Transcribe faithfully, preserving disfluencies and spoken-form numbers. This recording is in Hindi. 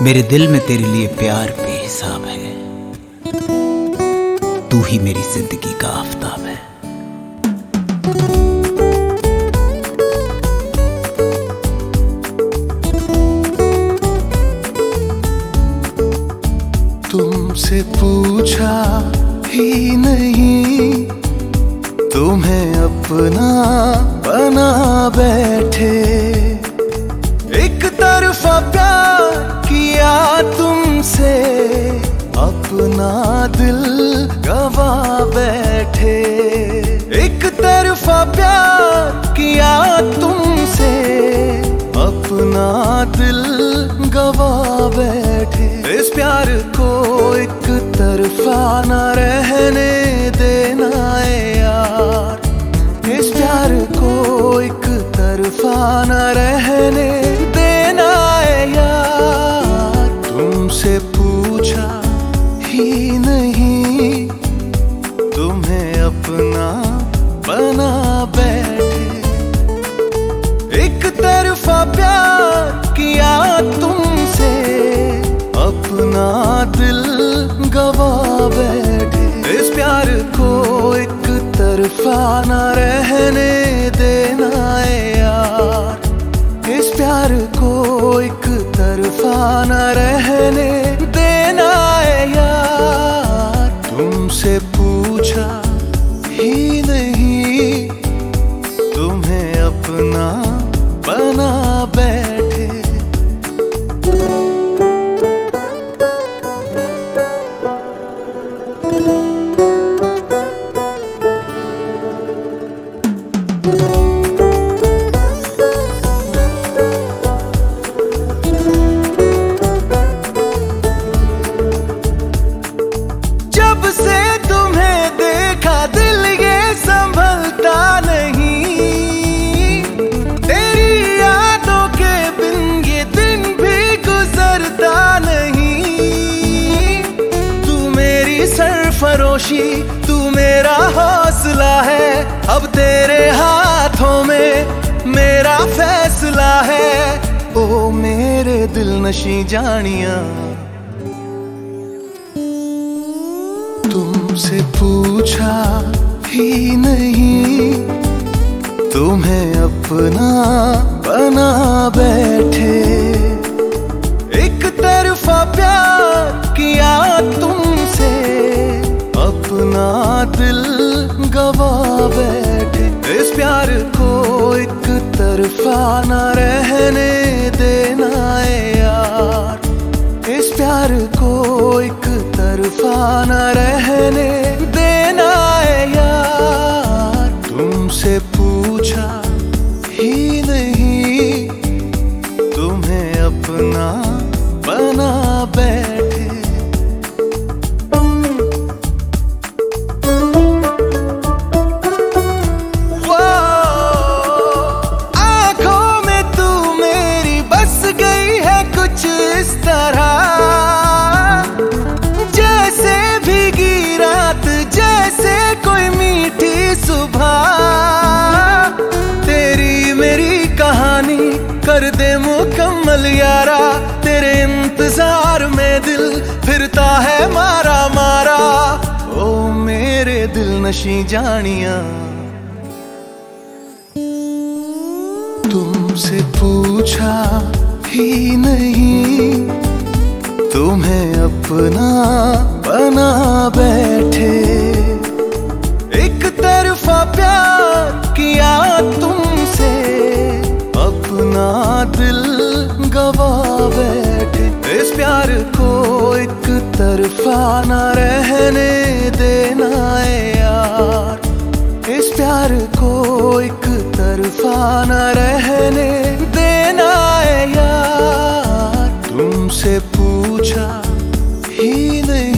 मेरे दिल में तेरे लिए प्यार बेहिसाब है। तू ही मेरी जिंदगी का आफताब है। तुमसे पूछा ही नहीं, तुम्हें अपना बना बैठे। एक तरफा प्यार किया तुमसे, अपना दिल गवा बैठे। एक तरफा प्यार किया तुमसे, अपना दिल गवा बैठे। इस प्यार को एक तरफा न रहने देना है यार। इस प्यार को एक तरफा न रहने देना है यार। तुमसे पूछा ही नहीं, तुम्हें अपना बना बैठे। एक तरफा प्यार किया तुमसे, अपना दिल गवा बैठे। इस प्यार को एक तरफा न रहने देना है यार। इस प्यार को एक तरफा न रहने देना है यार। तुमसे पूछा ही नहीं, तुम्हें अपना बना बैठे। जब से तुम्हें देखा दिल ये संभलता नहीं। तेरी यादों के बिन ये दिन भी गुजरता नहीं। तू मेरी सरफरोशी, तू मेरा हौसला है। अब तेरे हाथों में मेरा फैसला है। ओ मेरे दिल नशी जानिया, तुमसे पूछा ही नहीं, तुम्हें अपना बना बैठे। एक तरफा प्यार किया तुमसे, अपना दिल गवा बैठे। इस प्यार को एक तरफा न रहने देना है यार। इस प्यार को एक तरफा न रहने देना है यार। तुमसे पूछा ही नहीं, तुम्हें अपना बना बैठे। वो आंखों में तू मेरी बस गई है कुछ इस तरह, जैसे भीगी रात, जैसे कोई मीठी सुबह। तेरी मेरी कहानी कर दे मुकम्मल यारा। तेरे इंतजार में दिल फिरता है मारा मारा। ओ मेरे दिल नशी जानिया, तुमसे पूछा ही नहीं, तुम्हें अपना बना बैठे। एक तरफा प्यार किया तुमसे, अपना दिल गवा बैठे। इस प्यार को एक तरफा न रहने देना है यार। इस प्यार को एक तरफा न रहने देना है यार। तुमसे पूछा ही नहीं,